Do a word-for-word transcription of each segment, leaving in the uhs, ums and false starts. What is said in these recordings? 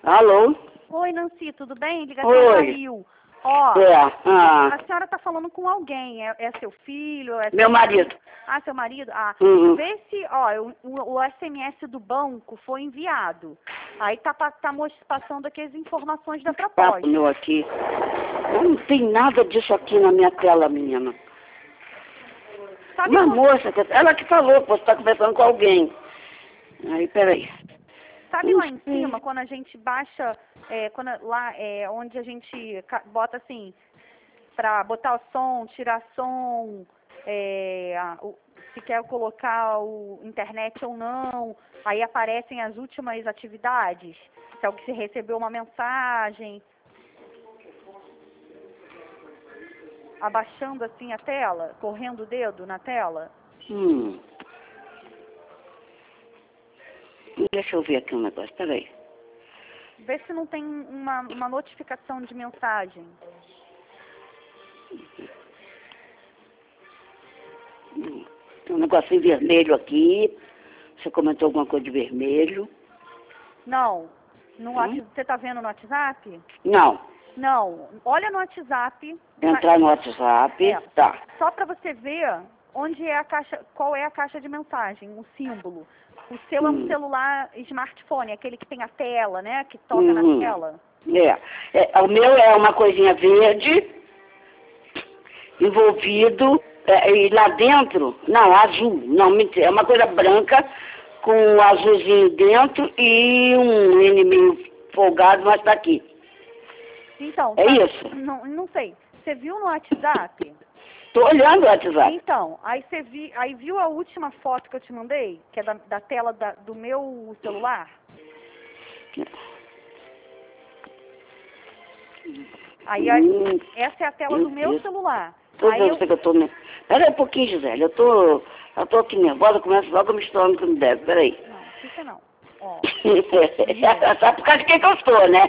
Alô? Oi, Nancy, tudo bem? Ligação Oi. caiu. Ó, É, ah, a senhora está falando com alguém. É, é seu filho? É seu meu marido. Ah, seu marido? Ah, Uhum. vê se, ó, o, o, o S M S do banco foi enviado. Aí tá, pa- tá mos- passando aqui as informações da Papo proposta. meu aqui. Não tem nada disso aqui na minha tela, menina. Sabe, Uma quando- moça, que- ela que falou que você está conversando com alguém. Aí, peraí. sabe lá em cima, quando a gente baixa, é, quando a- lá é, onde a gente ca- bota assim, para botar o som, tirar som, é, a- o- se quer colocar o internet ou não, aí aparecem as últimas atividades, se alguém se recebeu uma mensagem, abaixando assim a tela, correndo o dedo na tela. Hum. Deixa eu ver aqui um negócio, peraí. Vê se não tem uma, uma notificação de mensagem. Hum. Tem um negocinho vermelho aqui. Você comentou alguma coisa de vermelho? Não. No Hum? WhatsApp, você está vendo no WhatsApp? Não. Não. Olha no WhatsApp. Entrar no WhatsApp. É. Tá. Só para você ver onde é a caixa, qual é a caixa de mensagem, o símbolo. O seu é um Hum. celular smartphone, aquele que tem a tela, né? Que toca Uhum. na tela. É. É, o meu é uma coisinha verde, envolvido, é, e lá dentro, não, azul, não, mentira, é uma coisa branca, com um azulzinho dentro e um N meio folgado, mas tá aqui. Então, É tá- isso? Não, não sei. Você viu no WhatsApp? Tô olhando o WhatsApp. Então, aí você vi, aí viu a última foto que eu te mandei, que é da, da tela da- do meu celular? Aí a- Hum, essa é a tela meu do meu Deus. celular. Tô Aí vendo eu, você que eu tô... Ne... Pera aí um pouquinho, Gisele, eu tô... Eu tô aqui nervosa, começo logo a misturar no que não deve, peraí. não, fica não. Ó, Sabe por causa de quem que eu estou, né?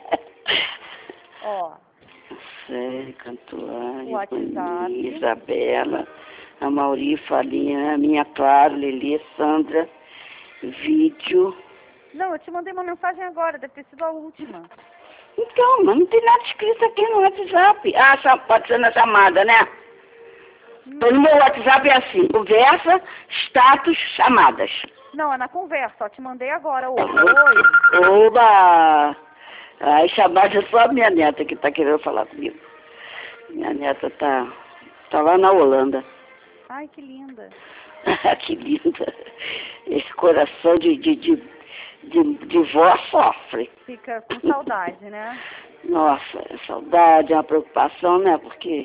ó. Sério, Cantuária, WhatsApp. Isabela, a Mauri, Falinha, a minha Clara, Lili, Sandra, vídeo. Não, eu te mandei uma mensagem agora, deve ter sido a última. Então, mas não tem nada escrito aqui no WhatsApp. Ah, só pode ser na chamada, né? Então, no meu WhatsApp é assim, conversa, status, chamadas. Não, é na conversa, ó, te mandei agora, oi. Oi. Oba! Aí chamada é só a minha neta que tá querendo falar comigo. Minha neta tá, tá lá na Holanda. Ai, que linda. Que linda. Esse coração de, de, de, de, de vó sofre. Fica com saudade, né? Nossa, é saudade, é uma preocupação, né? Porque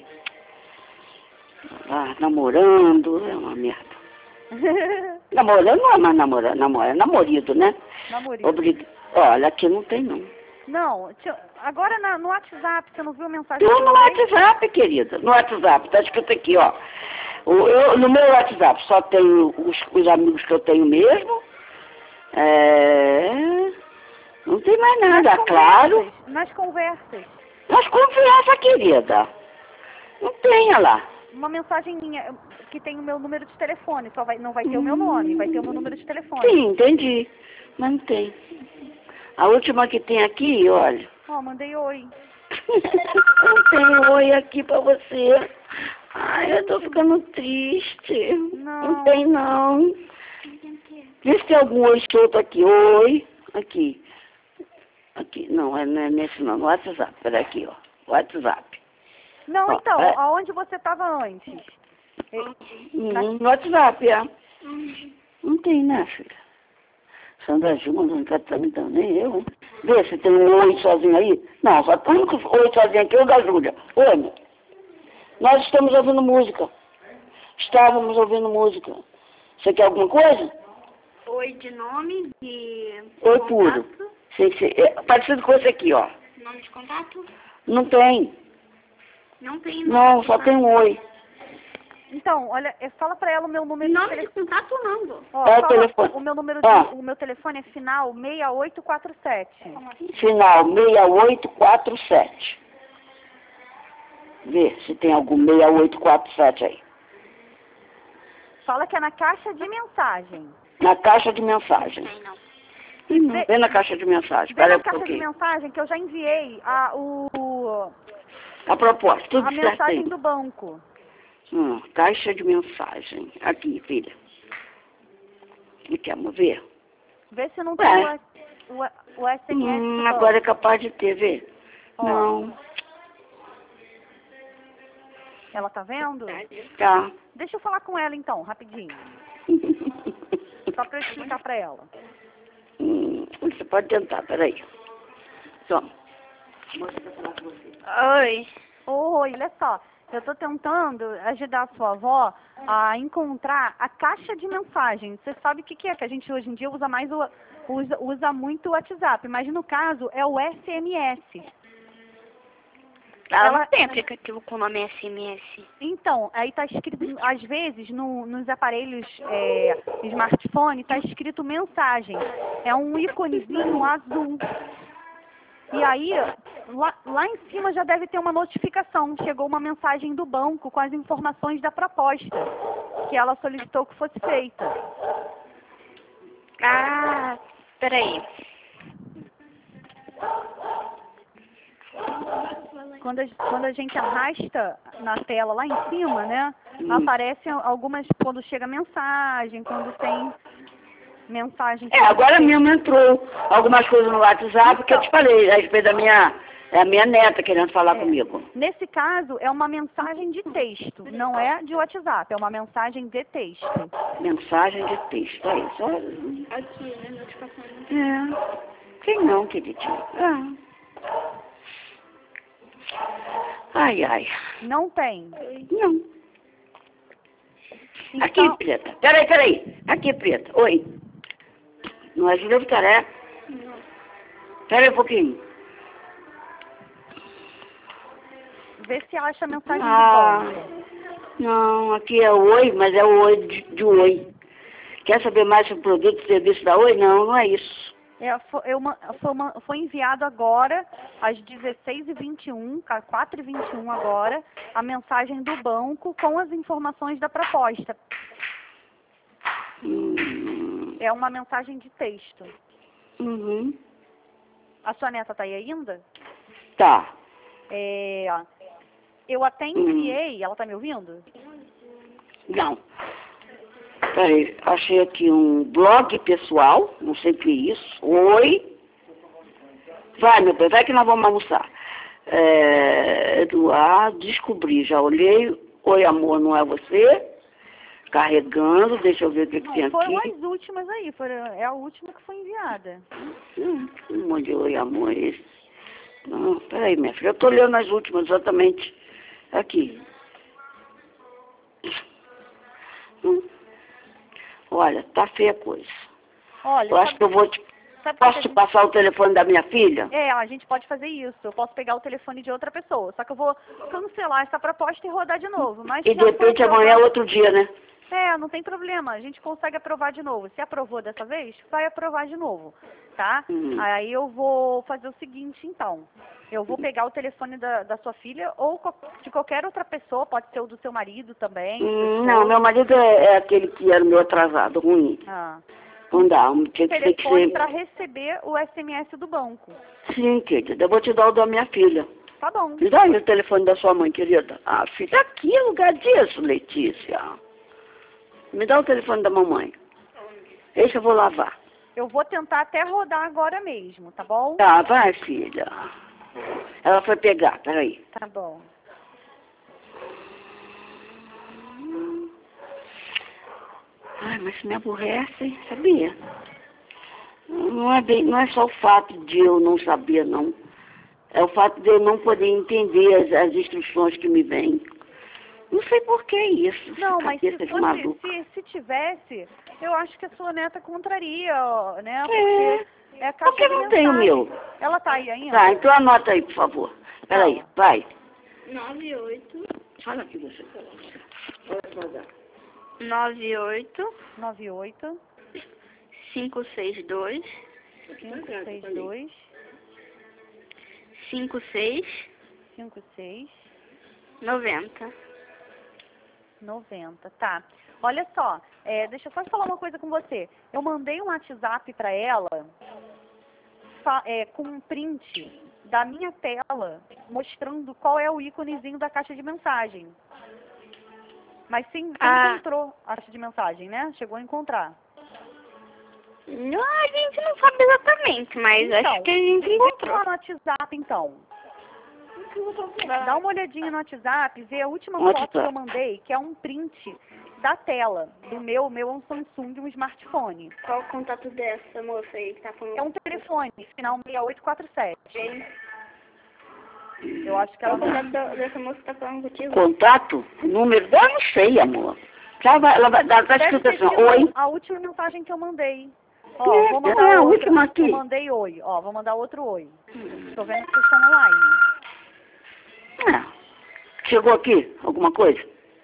ah, namorando é uma merda. Namorando não é mais namorando, namora, é namorido, né? Namorido. Obrig... Olha, aqui não tem não. Não, te- agora na- no WhatsApp, você não viu a mensagem? Tô que eu no mandei? WhatsApp, querida. No WhatsApp, tá escrito aqui, ó. O, eu, no meu WhatsApp só tenho os, os amigos que eu tenho mesmo. É... Não tem mais nada, Nas claro. conversas, Nas conversas. Mas confiança, querida. Não tenha lá. Uma mensagem minha, que tem o meu número de telefone, só vai, não vai ter o meu nome, vai ter o meu número de telefone. Sim, entendi. Mas não tem. A última que tem aqui, olha. Ó, mandei oi. Não tem oi aqui pra você. Ai, eu tô ficando triste. Não. Não tem, não. Vê se tem algum oi solto aqui. Oi. Aqui. Aqui. Não, é, não é nesse não. No WhatsApp. Pera aqui, ó. WhatsApp. Não, Ó, então, é. aonde você estava antes? Uhum, no WhatsApp, é. Não tem, né, filha? Sandra Júnior, não quer estar me dando, nem eu, hein? Vê se tem um oi sozinho aí. Não, só tem um único oi sozinho aqui, o da Júlia. Oi, meu. Nós estamos ouvindo música. Estávamos ouvindo música. Você quer alguma coisa? Oi de nome, de Oi contato. puro. Sim, sim. É parecido com esse aqui, ó. Nome de contato? Não tem. Não tem nome. Não, de só tem um oi. Então, olha, é, fala pra ela o meu número Nome de de telefone. contato não, vô. Ó, É o fala, telefone. o meu número de, Ah. o meu telefone é final seis oito quatro sete. Final seis oito quatro sete. Vê se tem algum seis oito quatro sete aí. Fala que é na caixa de mensagem. Na caixa de mensagem. Tem não. Vê, vê na caixa de mensagem. vê na um caixa de pouquinho. mensagem que eu já enviei a, o, A proposta, tudo a mensagem certinho. do banco. Hum, caixa de mensagem. Aqui, filha. E queremos ver? Vê se não tem É. o, o, o S M S Hum, do banco. agora é capaz de ter, vê? Ó. Não. Ela tá vendo? Tá. Deixa eu falar com ela então, rapidinho. Só pra eu explicar pra ela. Hum, você pode tentar, peraí. Toma. Oi. Oi, olha só. Eu tô tentando ajudar a sua avó a encontrar a caixa de mensagem. Você sabe o que que é? Que a gente hoje em dia usa mais o, usa, usa muito o WhatsApp, mas no caso é o S M S. Ela Ela- não tem aplicativo com o nome S M S. Então, aí tá escrito, às vezes, no, nos aparelhos é, smartphone, tá escrito mensagem. É um íconezinho azul. E aí, lá, lá em cima já deve ter uma notificação. Chegou uma mensagem do banco com as informações da proposta que ela solicitou que fosse feita. Ah, peraí. Quando a, quando a gente arrasta na tela lá em cima, né? Hum. Aparecem algumas, quando chega mensagem, quando tem mensagem. É, agora mesmo entrou algumas coisas no WhatsApp que eu te falei a respeito da minha, é a minha neta querendo falar É. comigo. Nesse caso, é uma mensagem de texto, não é de WhatsApp, é uma mensagem de texto. Mensagem de texto, aí, só... Aqui, né? Notificação. É. Quem não, queridinho? É. Ai, ai. Não tem. Não. Então, Aqui, Preta. Peraí, peraí. Aqui, Preta. Oi. Não é Júlia Vitaré? Peraí um pouquinho. vê se acha a mensagem Ah, do banco. não, aqui é Oi, mas é o Oi de, de Oi. Quer saber mais sobre o produto e serviço da Oi? Não, não é isso. É, foi, eu, ma- foi, uma- foi enviado agora, às dezesseis e vinte e um, quatro e vinte e um agora, a mensagem do banco com as informações da proposta. Hum, É uma mensagem de texto. uhum. A sua neta está aí ainda? Tá. É, eu até enviei, ela está me ouvindo? Não. Peraí, achei aqui um blog pessoal, não sei o que é isso. Oi. Vai, meu bem, vai que nós vamos almoçar. É, Eduardo, descobri, já olhei. Oi, amor, não é você? Carregando, deixa eu ver o que, que tem Não, foram aqui. as últimas aí, foram, é a última que foi enviada. Hum, um monte de oi, amor, é esse. Não, peraí, minha filha, eu tô lendo as últimas, exatamente. Aqui. Hum. Olha, tá feia a coisa. Olha, Eu acho sabe- que eu vou te... sabe Posso que a te gente- passar o telefone da minha filha? É, a gente pode fazer isso. Eu posso pegar o telefone de outra pessoa. Só que eu vou cancelar essa proposta e rodar de novo. Mas E se de já for repente amanhã é aprovado- outro dia, né? É, não tem problema. A gente consegue aprovar de novo. Se aprovou dessa vez, vai aprovar de novo, tá? Uhum. Aí eu vou fazer o seguinte, então. Eu vou pegar o telefone da, da sua filha ou co- de qualquer outra pessoa. Pode ser o do seu marido também. do seu Hum, esposo. não, meu marido é, é aquele que era o meu atrasado, ruim. Ah. Não dá, um- tinha que ser que Telefone ser... para receber o S M S do banco. Sim, querida, eu vou te dar o da minha filha. Tá bom. Me dá aí o telefone da sua mãe, querida. Ah, filha, aqui é lugar disso, Letícia. Me dá o telefone da mamãe. Esse eu vou lavar. Eu vou tentar até rodar agora mesmo, tá bom? Tá, vai, filha. Ela foi pegar, peraí. Tá bom. Ai, mas isso me aborrece, sabia? Não é, bem, não é só o fato de eu não saber, não. É o fato de eu não poder entender as, as instruções que me vêm. Não sei por que isso. Não, mas se, Cabeça de fosse, maluco. se, se tivesse, eu acho que a sua neta contraria, ó, né? É. Porque é a caixa Por que de não tem o mensagem. meu? Ela tá aí ainda? Tá, então anota aí, por favor. Peraí, Fala. vai. nove oito Fala aqui você. Vai atrasar. nove oito nove oito cinco seis dois cinco seis dois cinco seis cinco seis noventa. noventa. Tá. Olha só, é, deixa eu só falar uma coisa com você. Eu mandei um WhatsApp para ela fa- é, com um print da minha tela, mostrando qual é o íconezinho da caixa de mensagem. Mas sim, você Ah. encontrou a caixa de mensagem, né? Chegou a encontrar. Não, a gente não sabe exatamente, mas Então, acho que a gente vê encontrou. lá no WhatsApp, então. Dá uma olhadinha no WhatsApp, vê a última No foto WhatsApp. que eu mandei, que é um print da tela do meu, meu é um Samsung, um smartphone. Qual o contato dessa moça aí que tá falando? É um telefone, final seis oito quatro sete. Eu acho que Qual ela o não... contato da- dessa moça que tá falando contigo? Contato? Número dela não sei, amor. Já vai, ela vai dar tá Deve escrito ter assim, sido oi. a última mensagem que eu mandei. Ó, É, vou não mandar é a outra. última aqui. Eu mandei oi. Ó, vou mandar outro oi. Tô vendo que vocês estão online. Ah, chegou aqui alguma coisa?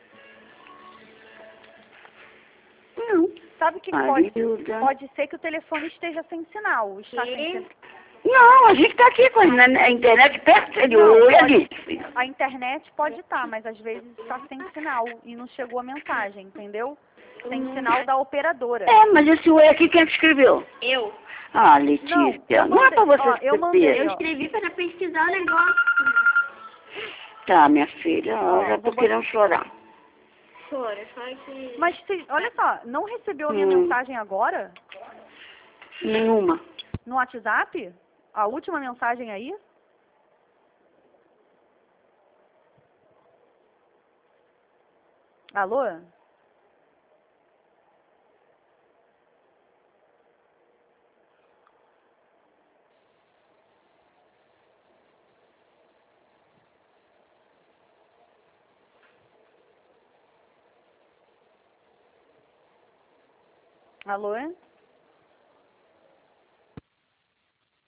Não. Sabe o que que pode, Ajuda. pode ser que o telefone esteja sem sinal. Está sem Que? sinal. Não, a gente tá aqui com a, na, na internet perto dele. Não, Oi, pode- ali. A internet pode estar, mas às vezes está sem sinal e não chegou a mensagem, entendeu? Sem sinal da operadora. É, mas esse oi aqui quem é que escreveu? Eu. Ah, Não, Letícia, eu não, é pra mandei- você ó, eu escrever. mandei, Eu ó. escrevi para pesquisar o negócio. Tá, minha filha, ó, Ó, já tô vou bot- querendo chorar. Chora, só que... Mas se- olha só, não recebeu a minha Hum. mensagem agora? Nenhuma. No WhatsApp? A última mensagem aí? Alô? Alô?